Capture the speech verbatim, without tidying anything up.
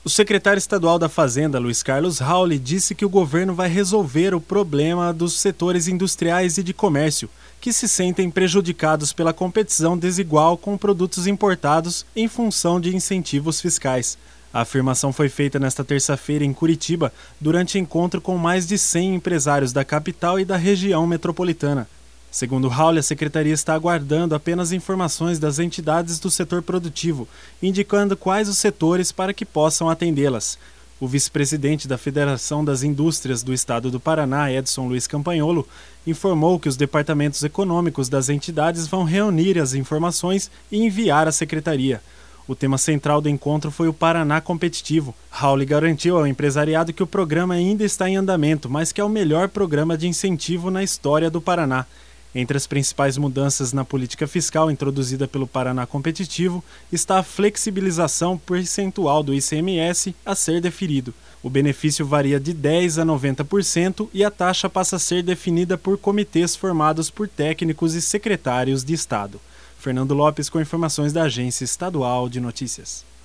O secretário estadual da Fazenda, Luiz Carlos Rauli, disse que o governo vai resolver o problema dos setores industriais e de comércio, que se sentem prejudicados pela competição desigual com produtos importados em função de incentivos fiscais. A afirmação foi feita nesta terça-feira em Curitiba, durante encontro com mais de cem empresários da capital e da região metropolitana. Segundo Rauli, a secretaria está aguardando apenas informações das entidades do setor produtivo, indicando quais os setores para que possam atendê-las. O vice-presidente da Federação das Indústrias do Estado do Paraná, Edson Luiz Campagnolo, informou que os departamentos econômicos das entidades vão reunir as informações e enviar à secretaria. O tema central do encontro foi o Paraná Competitivo. Rauli garantiu ao empresariado que o programa ainda está em andamento, mas que é o melhor programa de incentivo na história do Paraná. Entre as principais mudanças na política fiscal introduzida pelo Paraná Competitivo está a flexibilização percentual do I C M S a ser deferido. O benefício varia de dez por cento a noventa por cento e a taxa passa a ser definida por comitês formados por técnicos e secretários de Estado. Fernando Lopes com informações da Agência Estadual de Notícias.